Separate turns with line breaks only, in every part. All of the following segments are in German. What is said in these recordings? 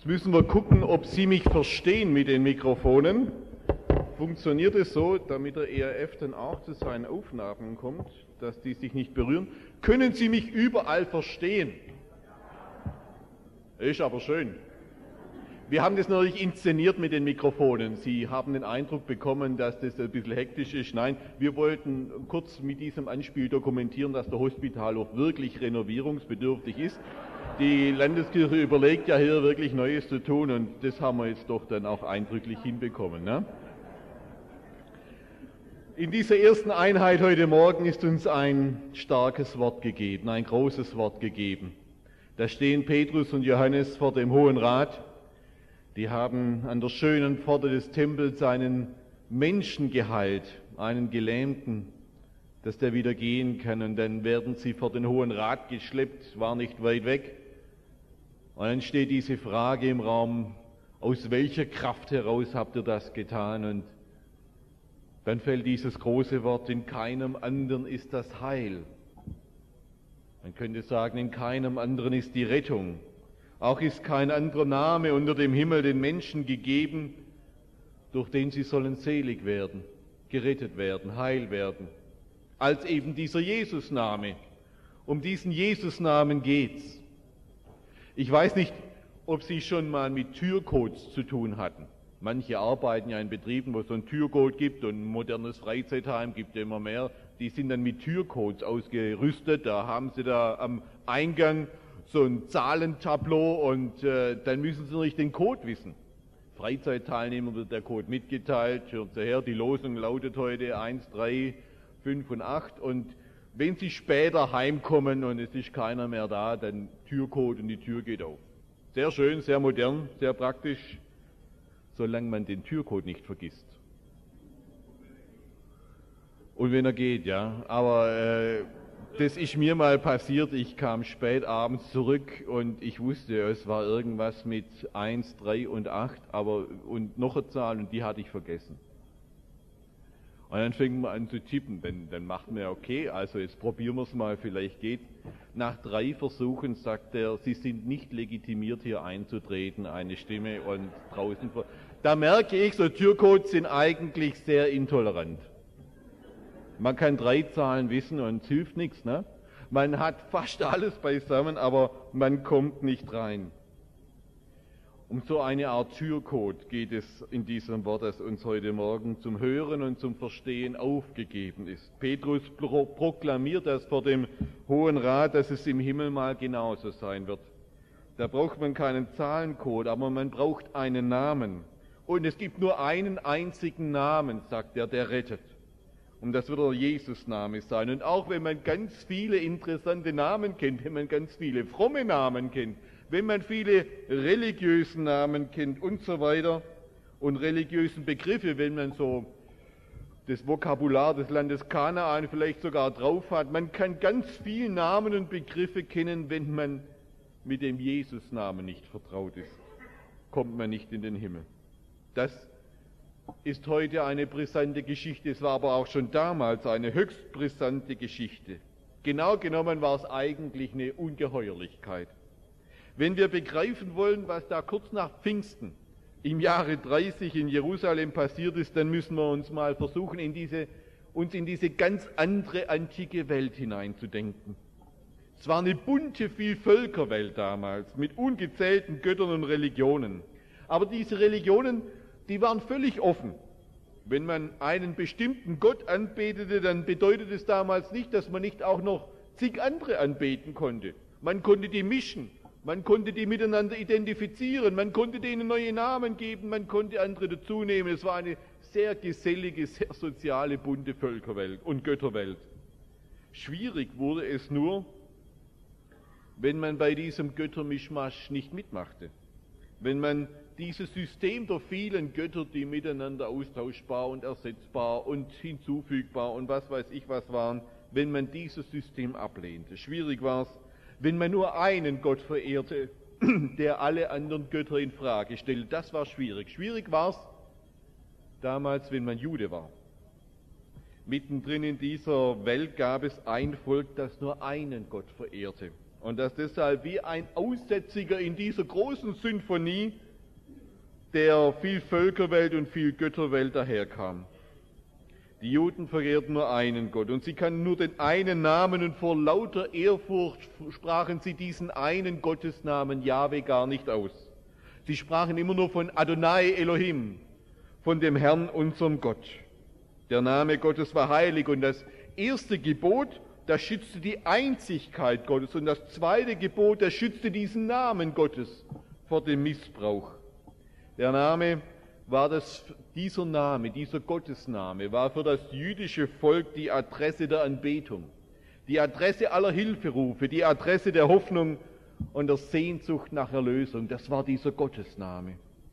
müssen wir gucken, ob Sie mich verstehen mit den Mikrofonen. Funktioniert es so, damit der ERF dann auch zu seinen Aufnahmen kommt, dass die sich nicht berühren? Können Sie mich überall verstehen? Ist aber schön. Wir haben das natürlich inszeniert mit den Mikrofonen. Sie haben den Eindruck bekommen, dass das ein bisschen hektisch ist. Nein, wir wollten kurz mit diesem Anspiel dokumentieren, dass der Hospitalhof wirklich renovierungsbedürftig ist. Die Landeskirche überlegt ja hier wirklich Neues zu tun und das haben wir jetzt doch dann auch eindrücklich hinbekommen. Ne? In dieser ersten Einheit heute Morgen ist uns ein starkes Wort gegeben, ein großes Wort gegeben. Da stehen Petrus und Johannes vor dem Hohen Rat. Die haben an der schönen Pforte des Tempels einen Menschen geheilt, einen Gelähmten, dass der wieder gehen kann. Und dann werden sie vor den Hohen Rat geschleppt, war nicht weit weg. Und dann steht diese Frage im Raum, aus welcher Kraft heraus habt ihr das getan? Und dann fällt dieses große Wort, in keinem anderen ist das Heil. Man könnte sagen, in keinem anderen ist die Rettung. Auch ist kein anderer Name unter dem Himmel den Menschen gegeben, durch den sie sollen selig werden, gerettet werden, heil werden, als eben dieser Jesusname. Um diesen Jesusnamen geht's. Ich weiß nicht, ob Sie schon mal mit Türcodes zu tun hatten. Manche arbeiten ja in Betrieben, wo es so ein Türcode gibt und ein modernes Freizeitheim gibt ja immer mehr. Die sind dann mit Türcodes ausgerüstet. Da haben sie da am Eingang so ein Zahlentableau und dann müssen Sie natürlich den Code wissen. Freizeitteilnehmern wird der Code mitgeteilt. Hören Sie her, die Losung lautet heute 1, 3, 5 und 8 und wenn Sie später heimkommen und es ist keiner mehr da, dann Türcode und die Tür geht auf. Sehr schön, sehr modern, sehr praktisch, solange man den Türcode nicht vergisst. Und wenn er geht, ja, aber das ist mir mal passiert, ich kam spät abends zurück und ich wusste, es war irgendwas mit 1, 3 und 8, und noch eine Zahl und die hatte ich vergessen. Und dann fängt man an zu tippen, dann macht man ja okay, also jetzt probieren wir es mal, vielleicht geht. Nach 3 Versuchen sagt er, Sie sind nicht legitimiert hier einzutreten, eine Stimme und draußen. Da merke ich, so Türcodes sind eigentlich sehr intolerant. Man kann 3 Zahlen wissen und es hilft nichts, ne? Man hat fast alles beisammen, aber man kommt nicht rein. Um so eine Art Türcode geht es in diesem Wort, das uns heute Morgen zum Hören und zum Verstehen aufgegeben ist. Petrus proklamiert das vor dem Hohen Rat, dass es im Himmel mal genauso sein wird. Da braucht man keinen Zahlencode, aber man braucht einen Namen. Und es gibt nur einen einzigen Namen, sagt er, der rettet. Und das wird der Jesus-Name sein. Und auch wenn man ganz viele interessante Namen kennt, wenn man ganz viele fromme Namen kennt, wenn man viele religiösen Namen kennt und so weiter und religiösen Begriffe, wenn man so das Vokabular des Landes Kanaan vielleicht sogar drauf hat, man kann ganz viele Namen und Begriffe kennen, wenn man mit dem Jesus-Namen nicht vertraut ist, kommt man nicht in den Himmel. Das ist heute eine brisante Geschichte, es war aber auch schon damals eine höchst brisante Geschichte. Genau genommen war es eigentlich eine Ungeheuerlichkeit. Wenn wir begreifen wollen, was da kurz nach Pfingsten im Jahre 30 in Jerusalem passiert ist, dann müssen wir uns mal versuchen, uns in diese ganz andere antike Welt hineinzudenken. Es war eine bunte Vielvölkerwelt damals, mit ungezählten Göttern und Religionen. Aber diese Religionen, die waren völlig offen. Wenn man einen bestimmten Gott anbetete, dann bedeutet es damals nicht, dass man nicht auch noch zig andere anbeten konnte. Man konnte die mischen. Man konnte die miteinander identifizieren, man konnte denen neue Namen geben, man konnte andere dazunehmen. Es war eine sehr gesellige, sehr soziale, bunte Völkerwelt und Götterwelt. Schwierig wurde es nur, wenn man bei diesem Göttermischmasch nicht mitmachte. Wenn man dieses System der vielen Götter, die miteinander austauschbar und ersetzbar und hinzufügbar und was weiß ich was waren, wenn man dieses System ablehnte. Schwierig war es, wenn man nur einen Gott verehrte, der alle anderen Götter in Frage stellte. Das war schwierig. Schwierig war es damals, wenn man Jude war. Mittendrin in dieser Welt gab es ein Volk, das nur einen Gott verehrte. und dass deshalb wie ein Aussätziger in dieser großen Symphonie der viel Völkerwelt und viel Götterwelt daherkam. Die Juden verehrten nur einen Gott und sie kannten nur den einen Namen und vor lauter Ehrfurcht sprachen sie diesen einen Gottesnamen Jahwe gar nicht aus. Sie sprachen immer nur von Adonai Elohim, von dem Herrn, unserem Gott. Der Name Gottes war heilig und das erste Gebot, das schützte die Einzigkeit Gottes und das zweite Gebot, das schützte diesen Namen Gottes vor dem Missbrauch. Der Name war dieser Gottesname war für das jüdische Volk die Adresse der Anbetung, die Adresse aller Hilferufe, die Adresse der Hoffnung und der Sehnsucht nach Erlösung. Das war dieser Gottesname.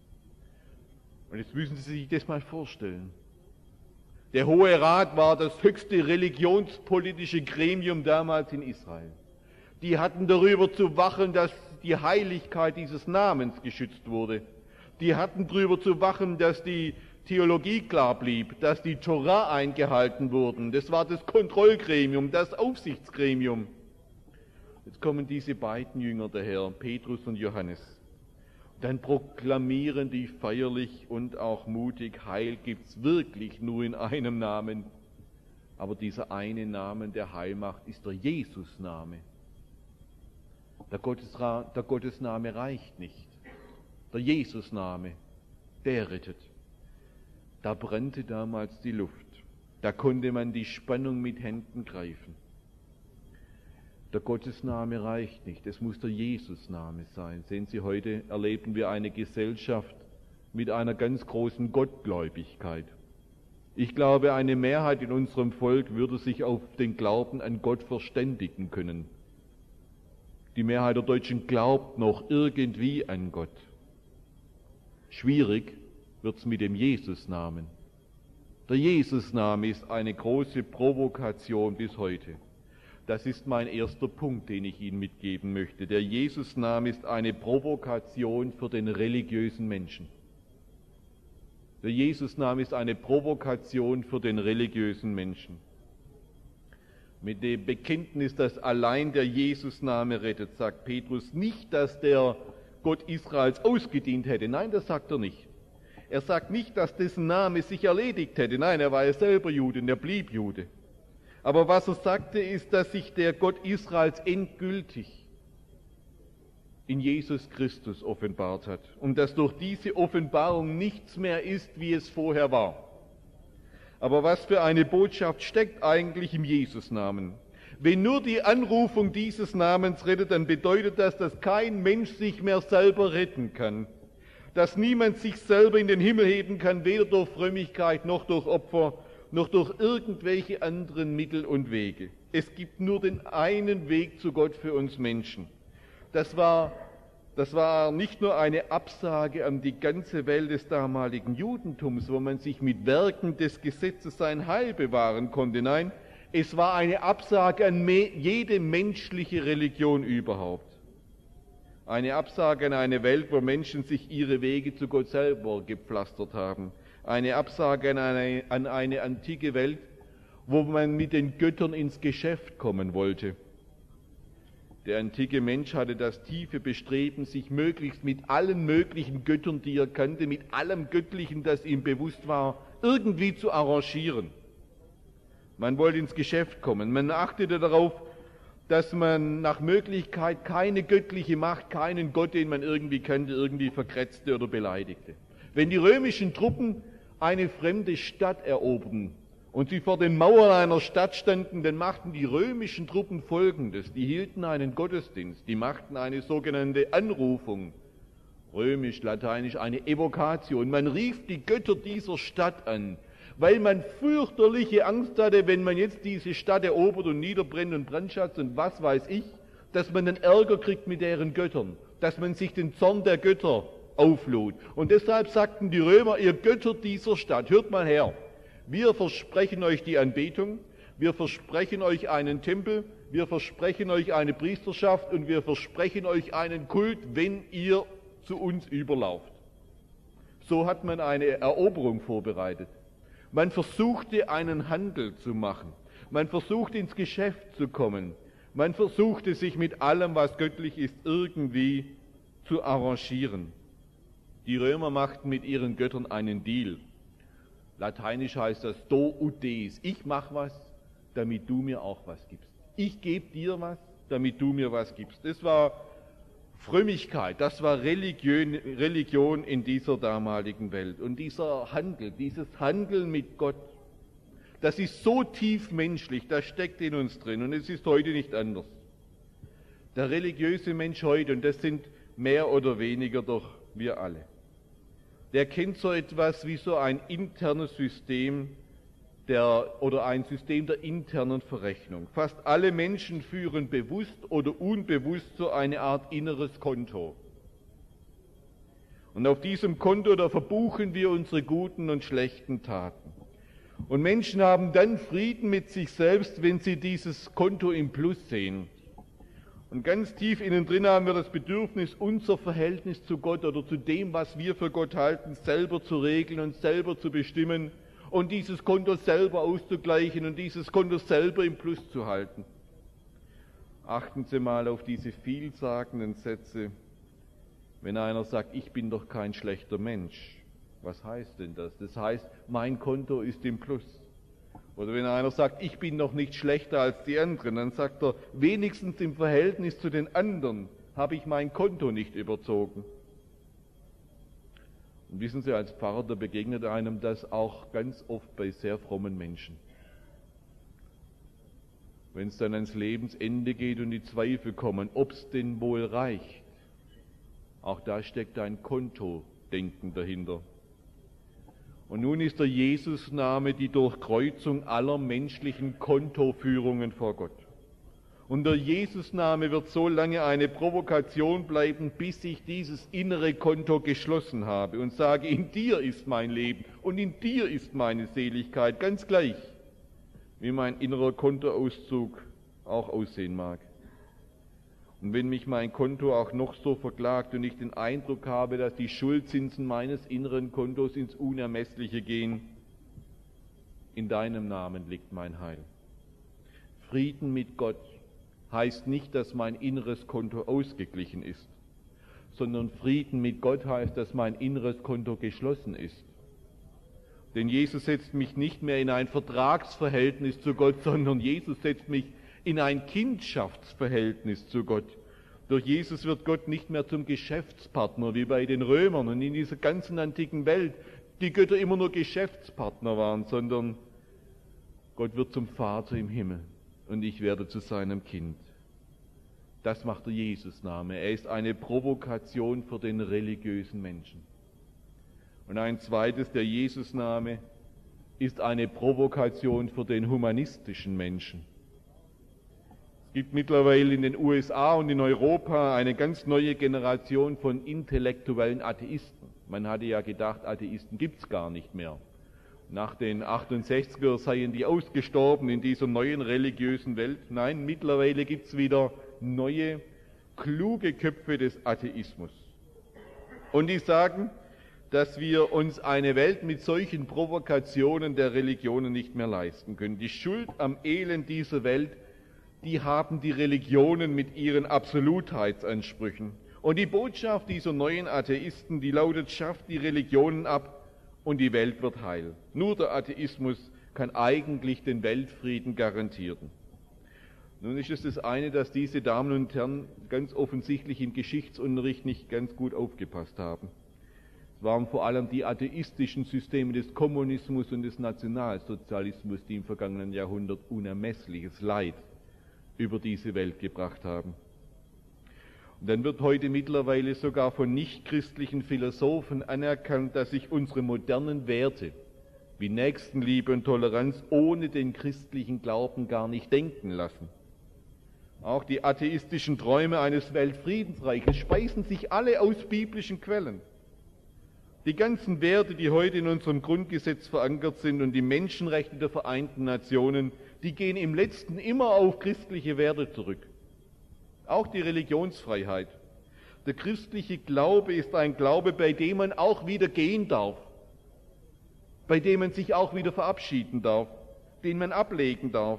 Und jetzt müssen Sie sich das mal vorstellen. Der Hohe Rat war das höchste religionspolitische Gremium damals in Israel. Die hatten darüber zu wachen, dass die Heiligkeit dieses Namens geschützt wurde. Die hatten darüber zu wachen, dass die Theologie klar blieb, dass die Torah eingehalten wurden. Das war das Kontrollgremium, das Aufsichtsgremium. Jetzt kommen diese beiden Jünger daher, Petrus und Johannes. Dann proklamieren die feierlich und auch mutig, Heil gibt's wirklich nur in einem Namen. Aber dieser eine Name, der Heil macht, ist der Jesusname. Der Gottesname reicht nicht. Der Jesusname, der rettet. Da brannte damals die Luft. Da konnte man die Spannung mit Händen greifen. Der Gottesname reicht nicht, es muss der Jesusname sein. Sehen Sie, heute erleben wir eine Gesellschaft mit einer ganz großen Gottgläubigkeit. Ich glaube, eine Mehrheit in unserem Volk würde sich auf den Glauben an Gott verständigen können. Die Mehrheit der Deutschen glaubt noch irgendwie an Gott. Schwierig wird's mit dem Jesusnamen. Der Jesusname ist eine große Provokation bis heute. Das ist mein erster Punkt, den ich Ihnen mitgeben möchte. Der Jesusname ist eine Provokation für den religiösen Menschen. Der Jesusname ist eine Provokation für den religiösen Menschen. Mit dem Bekenntnis, dass allein der Jesusname rettet, sagt Petrus nicht, dass der Gott Israels ausgedient hätte. Nein, das sagt er nicht. Er sagt nicht, dass dessen Name sich erledigt hätte. Nein, er war ja selber Jude und er blieb Jude. Aber was er sagte, ist, dass sich der Gott Israels endgültig in Jesus Christus offenbart hat und dass durch diese Offenbarung nichts mehr ist, wie es vorher war. Aber was für eine Botschaft steckt eigentlich im Jesusnamen? Wenn nur die Anrufung dieses Namens rettet, dann bedeutet das, dass kein Mensch sich mehr selber retten kann. Dass niemand sich selber in den Himmel heben kann, weder durch Frömmigkeit noch durch Opfer, noch durch irgendwelche anderen Mittel und Wege. Es gibt nur den einen Weg zu Gott für uns Menschen. Das war nicht nur eine Absage an die ganze Welt des damaligen Judentums, wo man sich mit Werken des Gesetzes sein Heil bewahren konnte. Nein, es war eine Absage an jede menschliche Religion überhaupt. Eine Absage an eine Welt, wo Menschen sich ihre Wege zu Gott selber gepflastert haben. Eine Absage an eine antike Welt, wo man mit den Göttern ins Geschäft kommen wollte. Der antike Mensch hatte das tiefe Bestreben, sich möglichst mit allen möglichen Göttern, die er kannte, mit allem Göttlichen, das ihm bewusst war, irgendwie zu arrangieren. Man wollte ins Geschäft kommen. Man achtete darauf, dass man nach Möglichkeit keine göttliche Macht, keinen Gott, den man irgendwie kannte, irgendwie verkratzte oder beleidigte. Wenn die römischen Truppen eine fremde Stadt eroberten und sie vor den Mauern einer Stadt standen, dann machten die römischen Truppen Folgendes. Die hielten einen Gottesdienst, die machten eine sogenannte Anrufung, römisch, lateinisch eine Evokation. Man rief die Götter dieser Stadt an, weil man fürchterliche Angst hatte, wenn man jetzt diese Stadt erobert und niederbrennt und Brandschatz und was weiß ich, dass man dann Ärger kriegt mit deren Göttern, dass man sich den Zorn der Götter auflud. Und deshalb sagten die Römer, ihr Götter dieser Stadt, hört mal her, wir versprechen euch die Anbetung, wir versprechen euch einen Tempel, wir versprechen euch eine Priesterschaft und wir versprechen euch einen Kult, wenn ihr zu uns überlauft. So hat man eine Eroberung vorbereitet. Man versuchte einen Handel zu machen. Man versuchte ins Geschäft zu kommen. Man versuchte sich mit allem, was göttlich ist, irgendwie zu arrangieren. Die Römer machten mit ihren Göttern einen Deal. Lateinisch heißt das do ut des. Ich mache was, damit du mir auch was gibst. Ich gebe dir was, damit du mir was gibst. Das war Frömmigkeit, das war Religion in dieser damaligen Welt. Und dieser Handel, dieses Handeln mit Gott, das ist so tief menschlich, das steckt in uns drin und es ist heute nicht anders. Der religiöse Mensch heute, und das sind mehr oder weniger doch wir alle, der kennt so etwas wie so ein internes System oder ein System der internen Verrechnung. Fast alle Menschen führen bewusst oder unbewusst so eine Art inneres Konto. Und auf diesem Konto, da verbuchen wir unsere guten und schlechten Taten. Und Menschen haben dann Frieden mit sich selbst, wenn sie dieses Konto im Plus sehen. Und ganz tief innen drin haben wir das Bedürfnis, unser Verhältnis zu Gott oder zu dem, was wir für Gott halten, selber zu regeln und selber zu bestimmen und dieses Konto selber auszugleichen und dieses Konto selber im Plus zu halten. Achten Sie mal auf diese vielsagenden Sätze. Wenn einer sagt, ich bin doch kein schlechter Mensch, was heißt denn das? Das heißt, mein Konto ist im Plus. Oder wenn einer sagt, ich bin noch nicht schlechter als die anderen, dann sagt er, wenigstens im Verhältnis zu den anderen habe ich mein Konto nicht überzogen. Und wissen Sie, als Pfarrer, da begegnet einem das auch ganz oft bei sehr frommen Menschen. Wenn es dann ans Lebensende geht und die Zweifel kommen, ob es denn wohl reicht, auch da steckt ein Kontodenken dahinter. Und nun ist der Jesusname die Durchkreuzung aller menschlichen Kontoführungen vor Gott. Und der Jesusname wird so lange eine Provokation bleiben, bis ich dieses innere Konto geschlossen habe und sage, in dir ist mein Leben und in dir ist meine Seligkeit, ganz gleich, wie mein innerer Kontoauszug auch aussehen mag. Und wenn mich mein Konto auch noch so verklagt und ich den Eindruck habe, dass die Schuldzinsen meines inneren Kontos ins Unermessliche gehen, in deinem Namen liegt mein Heil. Frieden mit Gott heißt nicht, dass mein inneres Konto ausgeglichen ist, sondern Frieden mit Gott heißt, dass mein inneres Konto geschlossen ist. Denn Jesus setzt mich nicht mehr in ein Vertragsverhältnis zu Gott, sondern Jesus setzt mich in ein Kindschaftsverhältnis zu Gott. Durch Jesus wird Gott nicht mehr zum Geschäftspartner, wie bei den Römern und in dieser ganzen antiken Welt die Götter immer nur Geschäftspartner waren, sondern Gott wird zum Vater im Himmel und ich werde zu seinem Kind. Das macht der Jesusname. Er ist eine Provokation für den religiösen Menschen. Und ein zweites, der Jesusname ist eine Provokation für den humanistischen Menschen. Es gibt mittlerweile in den USA und in Europa eine ganz neue Generation von intellektuellen Atheisten. Man hatte ja gedacht, Atheisten gibt es gar nicht mehr. Nach den 68er seien die ausgestorben in dieser neuen religiösen Welt. Nein, mittlerweile gibt es wieder neue, kluge Köpfe des Atheismus. Und die sagen, dass wir uns eine Welt mit solchen Provokationen der Religionen nicht mehr leisten können. Die Schuld am Elend dieser Welt, die haben die Religionen mit ihren Absolutheitsansprüchen. Und die Botschaft dieser neuen Atheisten, die lautet, schafft die Religionen ab und die Welt wird heil. Nur der Atheismus kann eigentlich den Weltfrieden garantieren. Nun ist es das eine, dass diese Damen und Herren ganz offensichtlich im Geschichtsunterricht nicht ganz gut aufgepasst haben. Es waren vor allem die atheistischen Systeme des Kommunismus und des Nationalsozialismus, die im vergangenen Jahrhundert unermessliches Leid über diese Welt gebracht haben. Und dann wird heute mittlerweile sogar von nichtchristlichen Philosophen anerkannt, dass sich unsere modernen Werte wie Nächstenliebe und Toleranz ohne den christlichen Glauben gar nicht denken lassen. Auch die atheistischen Träume eines Weltfriedensreiches speisen sich alle aus biblischen Quellen. Die ganzen Werte, die heute in unserem Grundgesetz verankert sind und die Menschenrechte der Vereinten Nationen, die gehen im Letzten immer auf christliche Werte zurück. Auch die Religionsfreiheit. Der christliche Glaube ist ein Glaube, bei dem man auch wieder gehen darf, bei dem man sich auch wieder verabschieden darf, den man ablegen darf.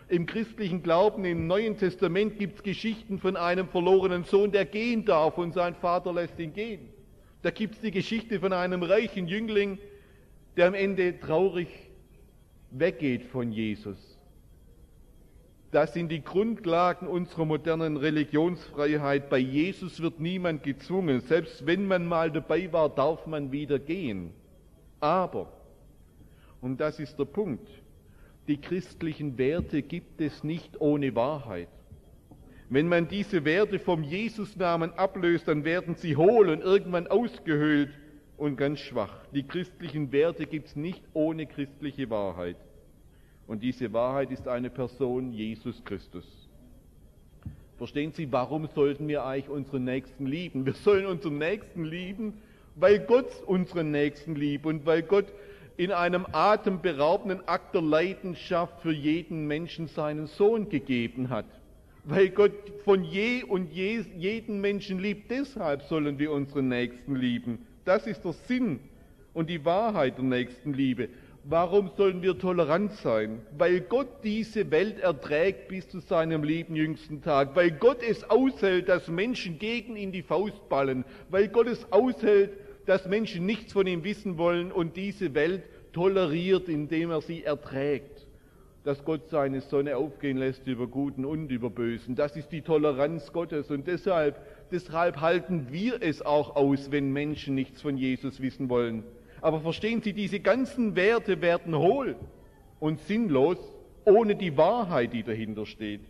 Im christlichen Glauben, im Neuen Testament gibt es Geschichten von einem verlorenen Sohn, der gehen darf und sein Vater lässt ihn gehen. Da gibt es die Geschichte von einem reichen Jüngling, der am Ende traurig weggeht von Jesus. Das sind die Grundlagen unserer modernen Religionsfreiheit. Bei Jesus wird niemand gezwungen. Selbst wenn man mal dabei war, darf man wieder gehen. Aber, und das ist der Punkt, die christlichen Werte gibt es nicht ohne Wahrheit. Wenn man diese Werte vom Jesusnamen ablöst, dann werden sie hohl und irgendwann ausgehöhlt und ganz schwach. Die christlichen Werte gibt es nicht ohne christliche Wahrheit. Und diese Wahrheit ist eine Person, Jesus Christus. Verstehen Sie, warum sollten wir eigentlich unseren Nächsten lieben? Wir sollen unseren Nächsten lieben, weil Gott unseren Nächsten liebt und weil Gott in einem atemberaubenden Akt der Leidenschaft für jeden Menschen seinen Sohn gegeben hat. Weil Gott von jeden Menschen liebt, deshalb sollen wir unseren Nächsten lieben. Das ist der Sinn und die Wahrheit der Nächstenliebe. Warum sollen wir tolerant sein? Weil Gott diese Welt erträgt bis zu seinem lieben jüngsten Tag. Weil Gott es aushält, dass Menschen gegen ihn die Faust ballen. Weil Gott es aushält, dass Menschen nichts von ihm wissen wollen und diese Welt toleriert, indem er sie erträgt. Dass Gott seine Sonne aufgehen lässt über Guten und über Bösen. Das ist die Toleranz Gottes und deshalb halten wir es auch aus, wenn Menschen nichts von Jesus wissen wollen. Aber verstehen Sie, diese ganzen Werte werden hohl und sinnlos, ohne die Wahrheit, die dahinter steht.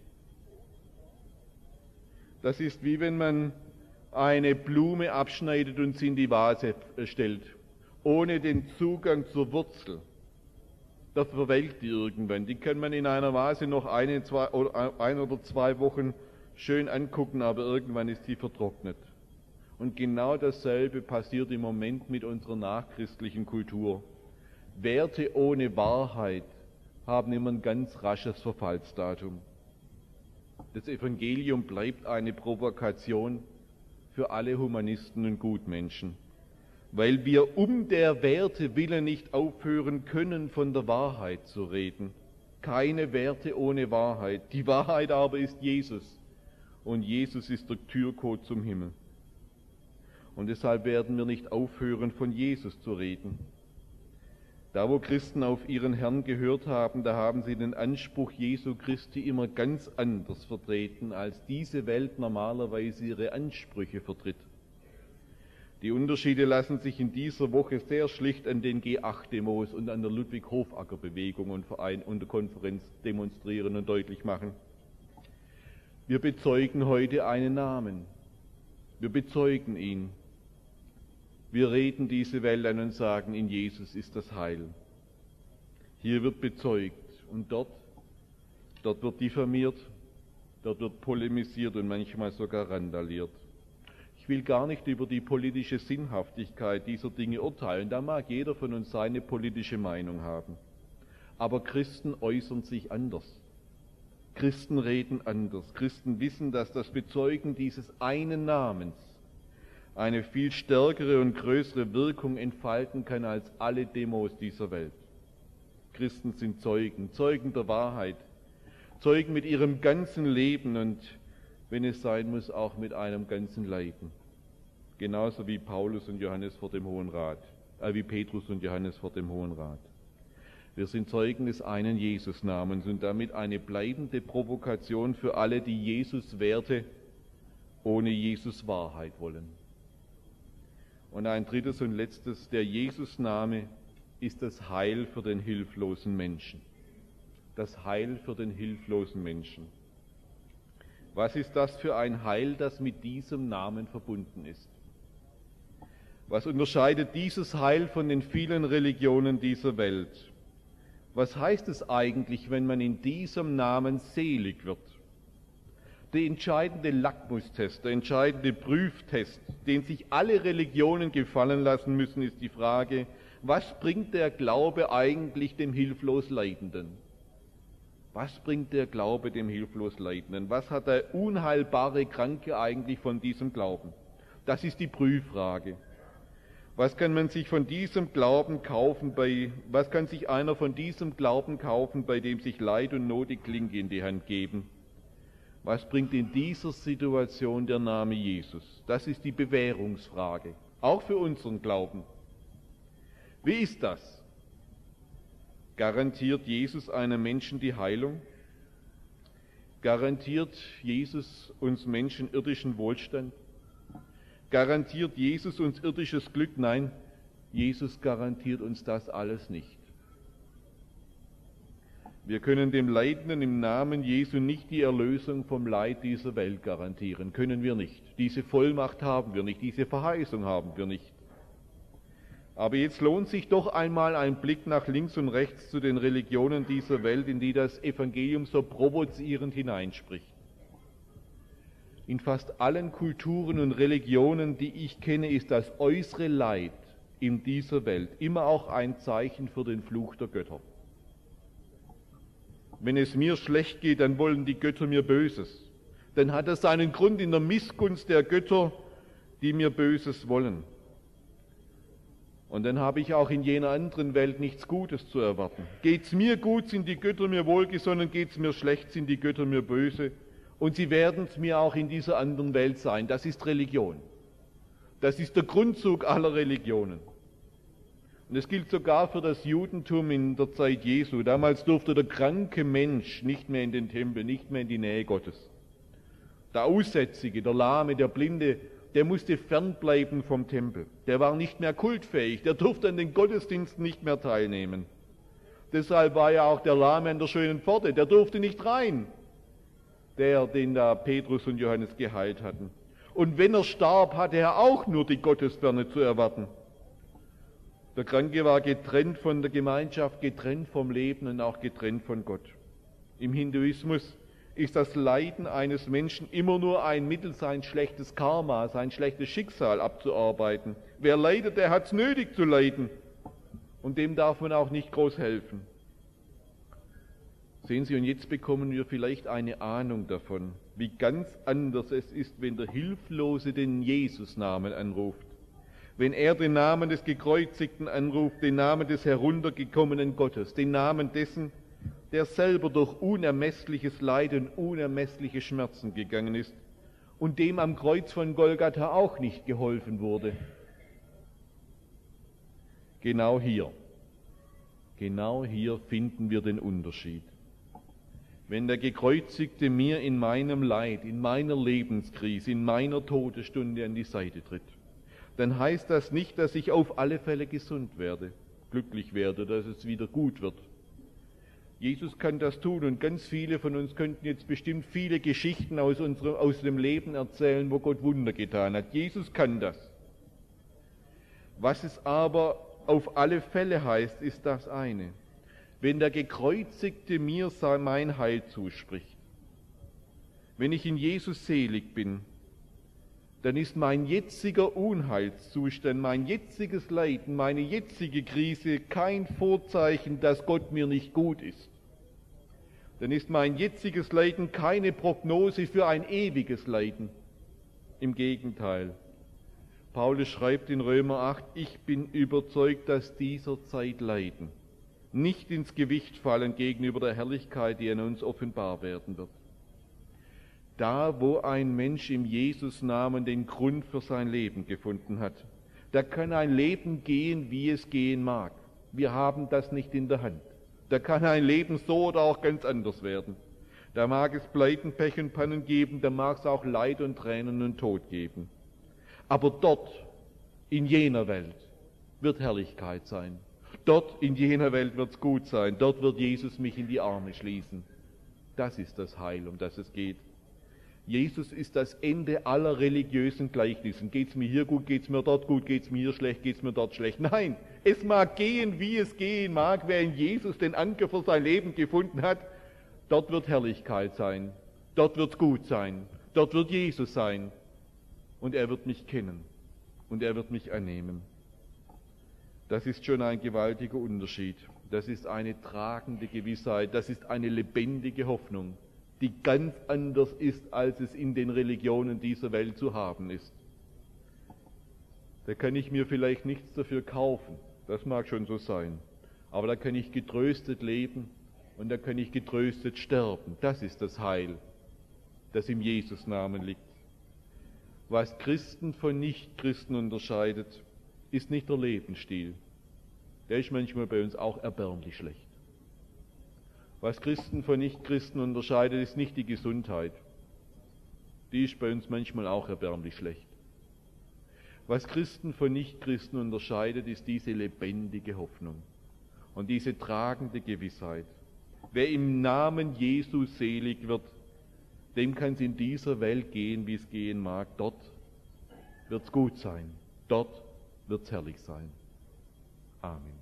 Das ist wie wenn man eine Blume abschneidet und sie in die Vase stellt, ohne den Zugang zur Wurzel. Da verwelkt die irgendwann. Die kann man in einer Vase noch ein oder zwei Wochen schön angucken, aber irgendwann ist sie vertrocknet. Und genau dasselbe passiert im Moment mit unserer nachchristlichen Kultur. Werte ohne Wahrheit haben immer ein ganz rasches Verfallsdatum. Das Evangelium bleibt eine Provokation für alle Humanisten und Gutmenschen, weil wir um der Werte willen nicht aufhören können, von der Wahrheit zu reden. Keine Werte ohne Wahrheit. Die Wahrheit aber ist Jesus. Und Jesus ist der Türcode zum Himmel. Und deshalb werden wir nicht aufhören, von Jesus zu reden. Da, wo Christen auf ihren Herrn gehört haben, da haben sie den Anspruch Jesu Christi immer ganz anders vertreten, als diese Welt normalerweise ihre Ansprüche vertritt. Die Unterschiede lassen sich in dieser Woche sehr schlicht an den G8-Demos und an der Ludwig-Hofacker-Bewegung und Verein und der Konferenz demonstrieren und deutlich machen. Wir bezeugen heute einen Namen. Wir bezeugen ihn. Wir reden diese Welt an und sagen, in Jesus ist das Heil. Hier wird bezeugt und dort wird diffamiert, dort wird polemisiert und manchmal sogar randaliert. Ich will gar nicht über die politische Sinnhaftigkeit dieser Dinge urteilen, da mag jeder von uns seine politische Meinung haben. Aber Christen äußern sich anders. Christen reden anders. Christen wissen, dass das Bezeugen dieses einen Namens eine viel stärkere und größere Wirkung entfalten kann als alle Demos dieser Welt. Christen sind Zeugen der Wahrheit, Zeugen mit ihrem ganzen Leben und, wenn es sein muss, auch mit einem ganzen Leiden. Genauso wie Paulus und Johannes vor dem Hohen Rat, wie Petrus und Johannes vor dem Hohen Rat. Wir sind Zeugen des einen Jesus-Namens und damit eine bleibende Provokation für alle, die Jesus-Werte ohne Jesus-Wahrheit wollen. Und ein drittes und letztes, der Jesus-Name ist das Heil für den hilflosen Menschen. Das Heil für den hilflosen Menschen. Was ist das für ein Heil, das mit diesem Namen verbunden ist? Was unterscheidet dieses Heil von den vielen Religionen dieser Welt? Was heißt es eigentlich, wenn man in diesem Namen selig wird? Der entscheidende Lackmustest, der entscheidende Prüftest, den sich alle Religionen gefallen lassen müssen, ist die Frage, was bringt der Glaube eigentlich dem hilflos Leidenden? Was bringt der Glaube dem hilflos Leidenden? Was hat der unheilbare Kranke eigentlich von diesem Glauben? Das ist die Prüffrage. Was kann man sich von diesem Glauben kaufen was kann sich einer von diesem Glauben kaufen, bei dem sich Leid und Not die Klinke in die Hand geben? Was bringt in dieser Situation der Name Jesus? Das ist die Bewährungsfrage, auch für unseren Glauben. Wie ist das? Garantiert Jesus einem Menschen die Heilung? Garantiert Jesus uns Menschen irdischen Wohlstand? Garantiert Jesus uns irdisches Glück? Nein, Jesus garantiert uns das alles nicht. Wir können dem Leidenden im Namen Jesu nicht die Erlösung vom Leid dieser Welt garantieren, können wir nicht. Diese Vollmacht haben wir nicht, diese Verheißung haben wir nicht. Aber jetzt lohnt sich doch einmal ein Blick nach links und rechts zu den Religionen dieser Welt, in die das Evangelium so provozierend hineinspricht. In fast allen Kulturen und Religionen, die ich kenne, ist das äußere Leid in dieser Welt immer auch ein Zeichen für den Fluch der Götter. Wenn es mir schlecht geht, dann wollen die Götter mir Böses. Dann hat das seinen Grund in der Missgunst der Götter, die mir Böses wollen. Und dann habe ich auch in jener anderen Welt nichts Gutes zu erwarten. Geht's mir gut, sind die Götter mir wohlgesonnen, geht's mir schlecht, sind die Götter mir böse. Und sie werden es mir auch in dieser anderen Welt sein. Das ist Religion. Das ist der Grundzug aller Religionen. Und es gilt sogar für das Judentum in der Zeit Jesu. Damals durfte der kranke Mensch nicht mehr in den Tempel, nicht mehr in die Nähe Gottes. Der Aussätzige, der Lahme, der Blinde, der musste fernbleiben vom Tempel. Der war nicht mehr kultfähig, der durfte an den Gottesdiensten nicht mehr teilnehmen. Deshalb war ja auch der Lahme an der schönen Pforte, der durfte nicht rein. Den da Petrus und Johannes geheilt hatten. Und wenn er starb, hatte er auch nur die Gottesferne zu erwarten. Der Kranke war getrennt von der Gemeinschaft, getrennt vom Leben und auch getrennt von Gott. Im Hinduismus ist das Leiden eines Menschen immer nur ein Mittel, sein schlechtes Karma, sein schlechtes Schicksal abzuarbeiten. Wer leidet, der hat es nötig zu leiden. Und dem darf man auch nicht groß helfen. Sehen Sie, und jetzt bekommen wir vielleicht eine Ahnung davon, wie ganz anders es ist, wenn der Hilflose den Jesus-Namen anruft. Wenn er den Namen des Gekreuzigten anruft, den Namen des heruntergekommenen Gottes, den Namen dessen, der selber durch unermessliches Leid und unermessliche Schmerzen gegangen ist und dem am Kreuz von Golgatha auch nicht geholfen wurde. Genau hier finden wir den Unterschied. Wenn der Gekreuzigte mir in meinem Leid, in meiner Lebenskrise, in meiner Todesstunde an die Seite tritt, dann heißt das nicht, dass ich auf alle Fälle gesund werde, glücklich werde, dass es wieder gut wird. Jesus kann das tun und ganz viele von uns könnten jetzt bestimmt viele Geschichten aus dem Leben erzählen, wo Gott Wunder getan hat. Jesus kann das. Was es aber auf alle Fälle heißt, ist das eine. Wenn der Gekreuzigte mir mein Heil zuspricht, wenn ich in Jesus selig bin, dann ist mein jetziger Unheilszustand, mein jetziges Leiden, meine jetzige Krise kein Vorzeichen, dass Gott mir nicht gut ist. Dann ist mein jetziges Leiden keine Prognose für ein ewiges Leiden. Im Gegenteil. Paulus schreibt in Römer 8, ich bin überzeugt, dass dieser Zeitleiden nicht ins Gewicht fallen gegenüber der Herrlichkeit, die an uns offenbar werden wird. Da, wo ein Mensch im Jesus-Namen den Grund für sein Leben gefunden hat, da kann ein Leben gehen, wie es gehen mag. Wir haben das nicht in der Hand. Da kann ein Leben so oder auch ganz anders werden. Da mag es Pleiten, Pech und Pannen geben, da mag es auch Leid und Tränen und Tod geben. Aber dort, in jener Welt, wird Herrlichkeit sein. Dort, in jener Welt, wird es gut sein. Dort wird Jesus mich in die Arme schließen. Das ist das Heil, um das es geht. Jesus ist das Ende aller religiösen Gleichnissen. Geht es mir hier gut, geht es mir dort gut, geht es mir hier schlecht, geht es mir dort schlecht. Nein, es mag gehen, wie es gehen mag. Wer in Jesus den Anker für sein Leben gefunden hat, dort wird Herrlichkeit sein. Dort wird es gut sein. Dort wird Jesus sein. Und er wird mich kennen. Und er wird mich annehmen. Das ist schon ein gewaltiger Unterschied. Das ist eine tragende Gewissheit. Das ist eine lebendige Hoffnung, die ganz anders ist, als es in den Religionen dieser Welt zu haben ist. Da kann ich mir vielleicht nichts dafür kaufen, das mag schon so sein, aber da kann ich getröstet leben und da kann ich getröstet sterben. Das ist das Heil, das im Jesus-Namen liegt. Was Christen von Nichtchristen unterscheidet, ist nicht der Lebensstil. Der ist manchmal bei uns auch erbärmlich schlecht. Was Christen von Nichtchristen unterscheidet, ist nicht die Gesundheit. Die ist bei uns manchmal auch erbärmlich schlecht. Was Christen von Nichtchristen unterscheidet, ist diese lebendige Hoffnung und diese tragende Gewissheit. Wer im Namen Jesu selig wird, dem kann es in dieser Welt gehen, wie es gehen mag. Dort wird es gut sein. Dort wird es herrlich sein. Amen.